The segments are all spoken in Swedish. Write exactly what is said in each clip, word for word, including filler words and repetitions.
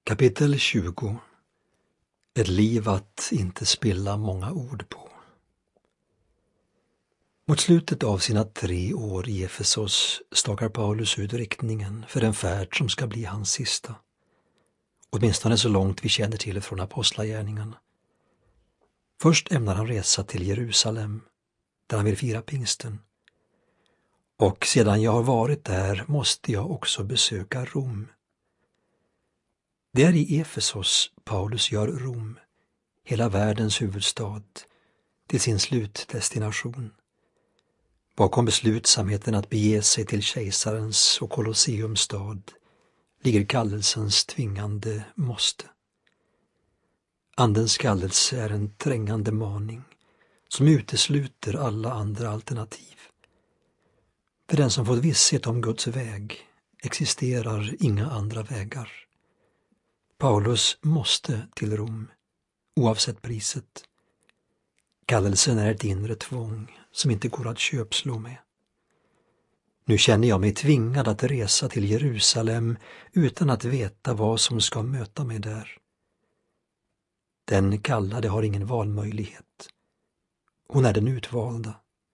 Kapitel tjugo. Ett liv att inte spilla många ord på. Mot slutet av sina tre år i Efesos stakar Paulus ut riktningen för en färd som ska bli hans sista. Åtminstone så långt vi känner till från apostlagärningarna. Först ämnar han resa till Jerusalem, där han vill fira pingsten. Och sedan jag har varit där måste jag också besöka Rom. Det är i Efesos Paulus gör Rom, hela världens huvudstad, till sin slutdestination. Bakom beslutsamheten att bege sig till kejsarens och Colosseums stad ligger kallelsens tvingande måste. Andens kallelse är en trängande maning som utesluter alla andra alternativ. För den som fått visshet om Guds väg existerar inga andra vägar. Paulus måste till Rom, oavsett priset. Kallelsen är ett inre tvång som inte går att köpslå med. Nu känner jag mig tvingad att resa till Jerusalem utan att veta vad som ska möta mig där. Den kallade har ingen valmöjlighet. Hon är den utvalda.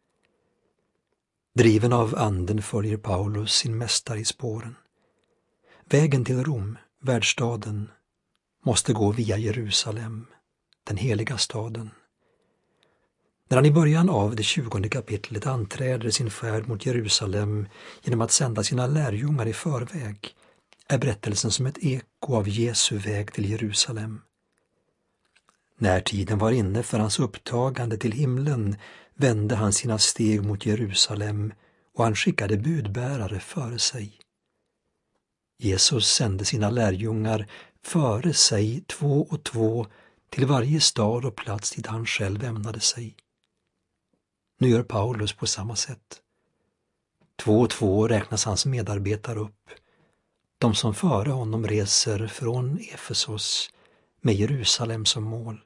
Driven av anden följer Paulus sin mästare i spåren. Vägen till Rom, världsstaden, måste gå via Jerusalem, den heliga staden. När han i början av det tjugonde kapitlet anträder sin färd mot Jerusalem genom att sända sina lärjungar i förväg, är berättelsen som ett eko av Jesu väg till Jerusalem. När tiden var inne för hans upptagande till himlen vände han sina steg mot Jerusalem och han skickade budbärare före sig. Jesus sände sina lärjungar före sig två och två till varje stad och plats dit han själv ämnade sig. Nu gör Paulus på samma sätt. Två och två räknas hans medarbetare upp, de som före honom reser från Efesos med Jerusalem som mål.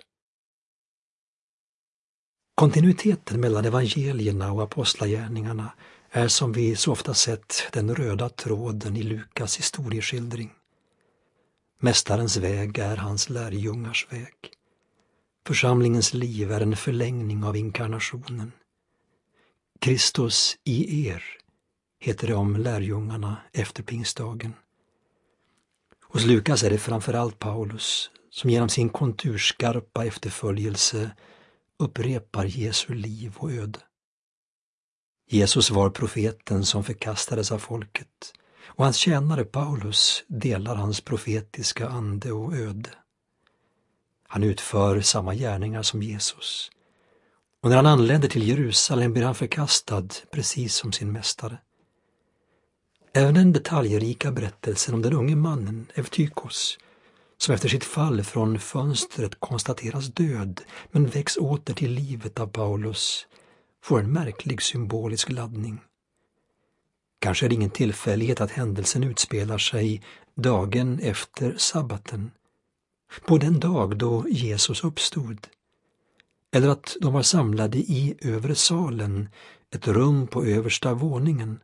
Kontinuiteten mellan evangelierna och apostlagärningarna är som vi så ofta sett den röda tråden i Lukas historieskildring. Mästarens väg är hans lärjungars väg. Församlingens liv är en förlängning av inkarnationen. Kristus i er, heter det om lärjungarna efter pingstdagen. Hos Lukas är det framförallt Paulus som genom sin konturskarpa efterföljelse upprepar Jesu liv och öde. Jesus var profeten som förkastades av folket, och hans tjänare Paulus delar hans profetiska ande och öde. Han utför samma gärningar som Jesus, och när han anländer till Jerusalem blir han förkastad precis som sin mästare. Även den detaljrika berättelsen om den unge mannen Evtykos, som efter sitt fall från fönstret konstateras död men väcks åter till livet av Paulus, får en märklig symbolisk laddning. Kanske är det ingen tillfällighet att händelsen utspelar sig dagen efter sabbaten, på den dag då Jesus uppstod, eller att de var samlade i övre salen, ett rum på översta våningen.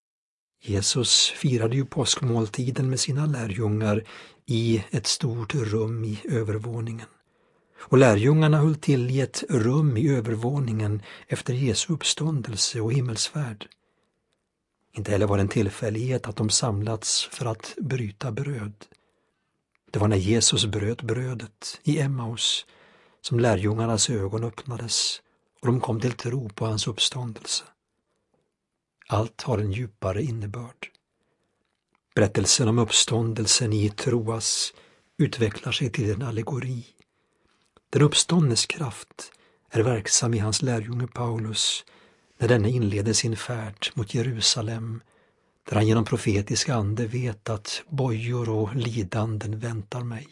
Jesus firade ju påskmåltiden med sina lärjungar i ett stort rum i övervåningen. Och lärjungarna höll till i ett rum i övervåningen efter Jesu uppståndelse och himmelsfärd. Inte heller var det en tillfällighet att de samlats för att bryta bröd. Det var när Jesus bröt brödet i Emmaus som lärjungarnas ögon öppnades och de kom till tro på hans uppståndelse. Allt har en djupare innebörd. Berättelsen om uppståndelsen i Troas utvecklar sig till en allegori. Den uppståndnes kraft är verksam i hans lärjunge Paulus när denne inleder sin färd mot Jerusalem, där han genom profetiska ande vet att bojor och lidanden väntar mig.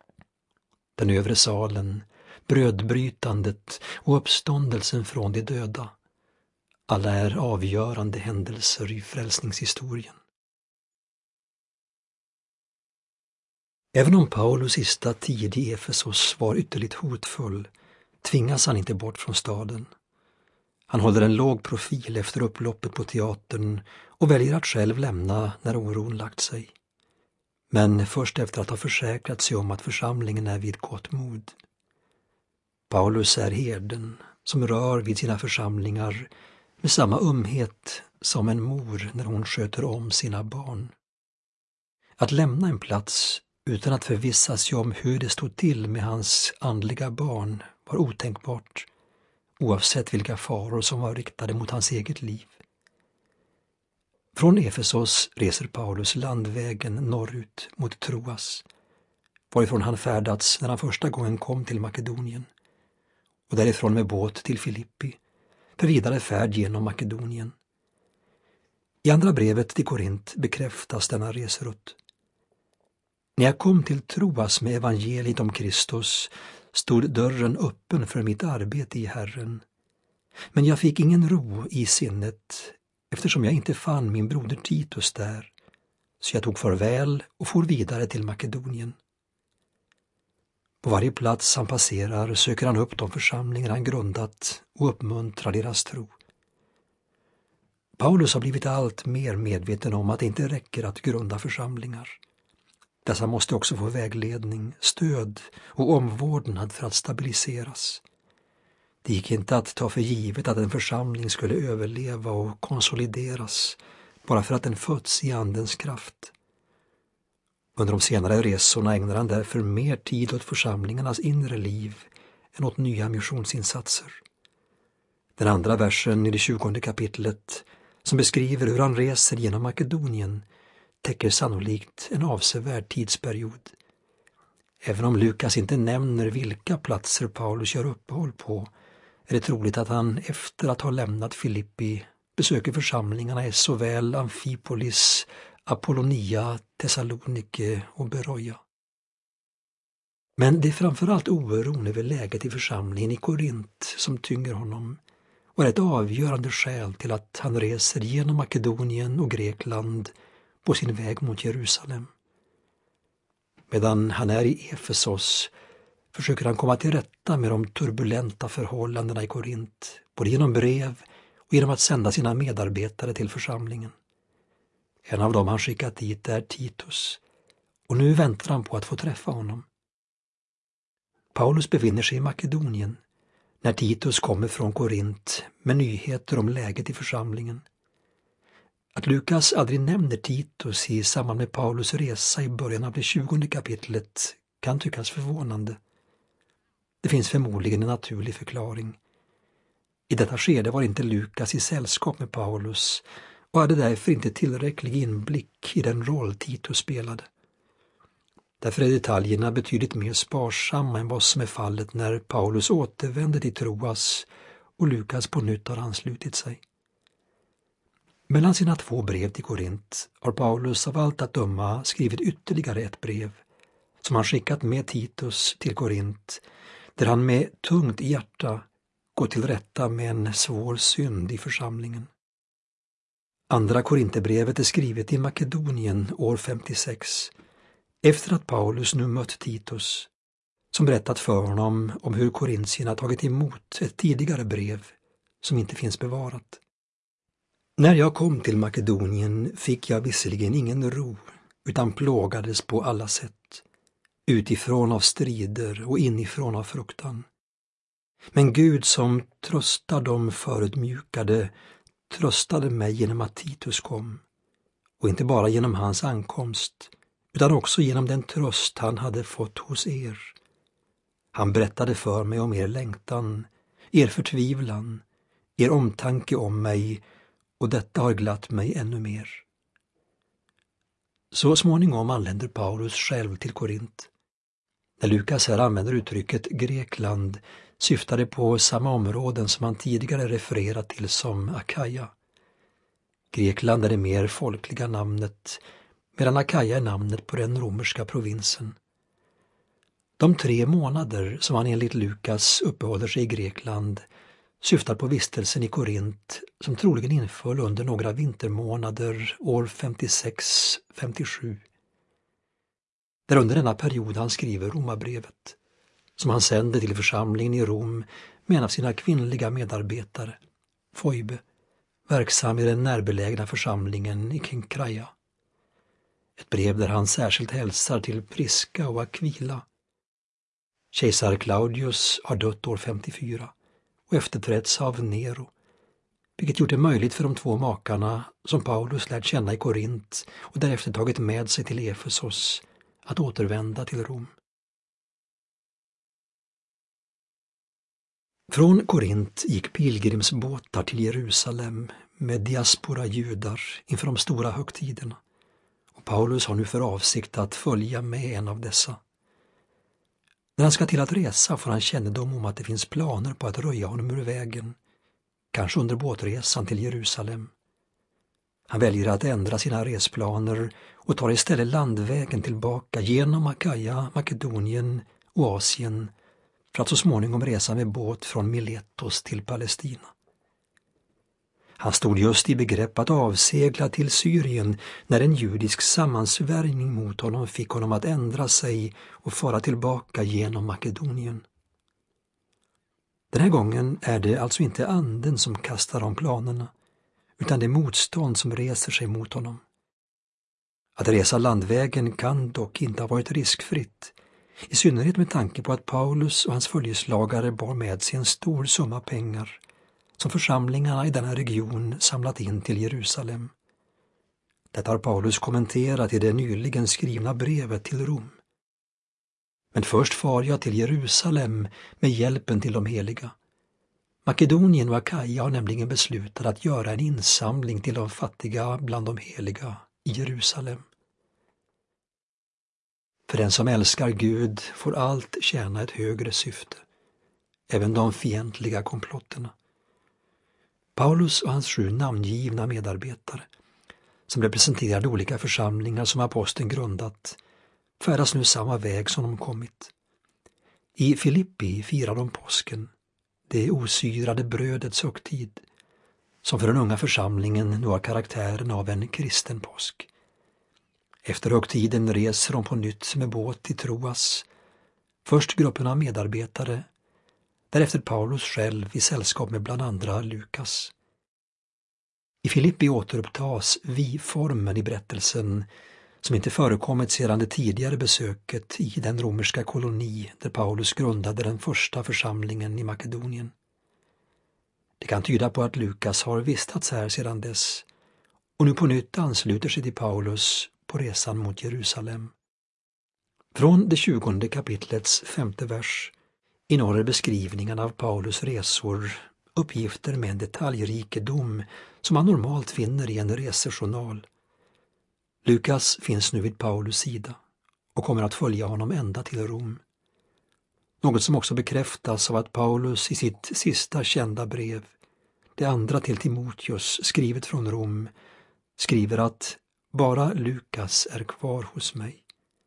Den övre salen, brödbrytandet och uppståndelsen från de döda, alla är avgörande händelser i frälsningshistorien. Även om Paulus sista tid i Efesos var ytterligt hotfull, tvingas han inte bort från staden. Han håller en låg profil efter upploppet på teatern och väljer att själv lämna när oron lagt sig. men först efter att ha försäkrat sig om att församlingen är vid gott mod. Paulus är herden som rör vid sina församlingar med samma ömhet som en mor när hon sköter om sina barn. Att lämna en plats utan att förvissa sig om hur det stod till med hans andliga barn var otänkbart, oavsett vilka faror som var riktade mot hans eget liv. Från Efesos reser Paulus landvägen norrut mot Troas, varifrån han färdats när han första gången kom till Makedonien, och därifrån med båt till Filippi, för vidare färd genom Makedonien. I andra brevet till Korint bekräftas denna reserutt. När jag kom till Troas med evangeliet om Kristus stod dörren öppen för mitt arbete i Herren. Men jag fick ingen ro i sinnet eftersom jag inte fann min broder Titus där, så jag tog farväl och for vidare till Makedonien. På varje plats han passerar söker han upp de församlingar han grundat och uppmuntrar deras tro. Paulus har blivit allt mer medveten om att det inte räcker att grunda församlingar. Dessa måste också få vägledning, stöd och omvårdnad för att stabiliseras. Det gick inte att ta för givet att en församling skulle överleva och konsolideras bara för att den fötts i andens kraft. Under de senare resorna ägnar han därför mer tid åt församlingarnas inre liv än åt nya missionsinsatser. Den andra versen i det tjugonde kapitlet, som beskriver hur han reser genom Makedonien, täcker sannolikt en avsevärd tidsperiod. Även om Lukas inte nämner vilka platser Paulus gör uppehåll på, är det troligt att han efter att ha lämnat Filippi besöker församlingarna i såväl Amfipolis, Apollonia, Thessalonike och Beroia. Men det är framförallt oron över läget i församlingen i Korint som tynger honom och är ett avgörande skäl till att han reser genom Makedonien och Grekland på sin väg mot Jerusalem. Medan han är i Efesos försöker han komma till rätta med de turbulenta förhållandena i Korint, både genom brev och genom att sända sina medarbetare till församlingen. En av dem han skickat dit är Titus, och nu väntar han på att få träffa honom. Paulus befinner sig i Makedonien när Titus kommer från Korint med nyheter om läget i församlingen. Att Lukas aldrig nämner Titus i samband med Paulus resa i början av det tjugonde kapitlet kan tyckas förvånande. Det finns förmodligen en naturlig förklaring. I detta skede var inte Lukas i sällskap med Paulus och hade därför inte tillräcklig inblick i den roll Titus spelade. Därför är detaljerna betydligt mer sparsamma än vad som är fallet när Paulus återvänder till Troas och Lukas på nytt har anslutit sig. Mellan sina två brev till Korint har Paulus av allt att döma skrivit ytterligare ett brev som han skickat med Titus till Korint, där han med tungt hjärta går till rätta med en svår synd i församlingen. Andra Korinthierbrevet är skrivet i Makedonien år femtiosex, efter att Paulus nu mött Titus, som berättat för honom om hur korintierna tagit emot ett tidigare brev som inte finns bevarat. När jag kom till Makedonien fick jag visserligen ingen ro, utan plågades på alla sätt, utifrån av strider och inifrån av fruktan. Men Gud som tröstar de förödmjukade tröstade mig genom att Titus kom, och inte bara genom hans ankomst, utan också genom den tröst han hade fått hos er. Han berättade för mig om er längtan, er förtvivlan, er omtanke om mig, och detta har glatt mig ännu mer. Så småningom anländer Paulus själv till Korint. När Lukas här använder uttrycket Grekland syftar det på samma områden som han tidigare refererat till som Akaja. Grekland är det mer folkliga namnet, medan Akaja är namnet på den romerska provinsen. De tre månader som han enligt Lukas uppehåller sig i Grekland syftar på vistelsen i Korint som troligen inföll under några vintermånader år femtiosex femtiosju. Det är under denna period han skriver Romarbrevet, som han sänder till församlingen i Rom med en av sina kvinnliga medarbetare, Foibe, verksam i den närbelägna församlingen i Kenkraia. Ett brev där han särskilt hälsar till Prisca och Aquila. Kejsar Claudius har dött år femtiofyra och efterträtts av Nero, vilket gjort det möjligt för de två makarna, som Paulus lärt känna i Korint och därefter tagit med sig till Efesos, att återvända till Rom. Från Korint gick pilgrimsbåtar till Jerusalem med diaspora judar inför de stora högtiderna, och Paulus har nu för avsikt att följa med en av dessa. När han ska till att resa får han kännedom om att det finns planer på att röja honom ur vägen, kanske under båtresan till Jerusalem. Han väljer att ändra sina resplaner och tar istället landvägen tillbaka genom Akaja, Makedonien och Asien för att så småningom resa med båt från Miletos till Palestina. Han stod just i begrepp att avsegla till Syrien när en judisk sammansvärjning mot honom fick honom att ändra sig och fara tillbaka genom Makedonien. Den här gången är det alltså inte anden som kastar om planerna, utan det motstånd som reser sig mot honom. Att resa landvägen kan dock inte ha varit riskfritt, i synnerhet med tanke på att Paulus och hans följeslagare bar med sig en stor summa pengar som församlingarna i denna region samlat in till Jerusalem. Detta har Paulus kommenterat i det nyligen skrivna brevet till Rom. Men först far jag till Jerusalem med hjälpen till de heliga. Makedonien och Akaja har nämligen beslutat att göra en insamling till de fattiga bland de heliga i Jerusalem. För den som älskar Gud får allt tjäna ett högre syfte, även de fientliga komplotterna. Paulus och hans sju namngivna medarbetare, som representerade olika församlingar som aposteln grundat, färdas nu samma väg som de kommit. I Filippi firar de påsken, det osyrade brödets högtid, som för den unga församlingen nu har karaktären av en kristen påsk. Efter högtiden reser de på nytt med båt till Troas, först gruppen av medarbetare, därefter Paulus själv i sällskap med bland andra Lukas. I Filippi återupptas vi-formen i berättelsen, som inte förekommit sedan det tidigare besöket i den romerska koloni där Paulus grundade den första församlingen i Makedonien. Det kan tyda på att Lukas har vistats här sedan dess och nu på nytt ansluter sig till Paulus på resan mot Jerusalem. Från det tjugonde kapitlets femte vers innehåller beskrivningen av Paulus resor uppgifter med en detaljrikedom som man normalt finner i en resejournal. Lukas finns nu vid Paulus sida och kommer att följa honom ända till Rom. Något som också bekräftas av att Paulus i sitt sista kända brev, det andra till Timoteus, skrivet från Rom, skriver att bara Lukas är kvar hos mig.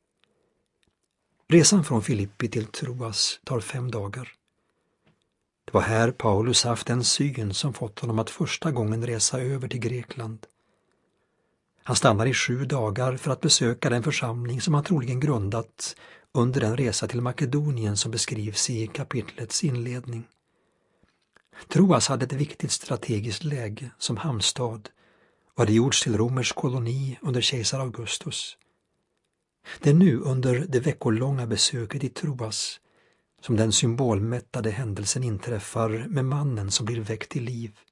Resan från Filippi till Troas tar fem dagar. Det var här Paulus haft en syn som fått honom att första gången resa över till Grekland. Han stannar i sju dagar för att besöka den församling som han troligen grundat under den resa till Makedonien som beskrivs i kapitlets inledning. Troas hade ett viktigt strategiskt läge som hamnstad och hade gjorts till romersk koloni under kejsar Augustus. Det är nu under det veckolånga besöket i Troas som den symbolmättade händelsen inträffar med mannen som blir väckt till liv.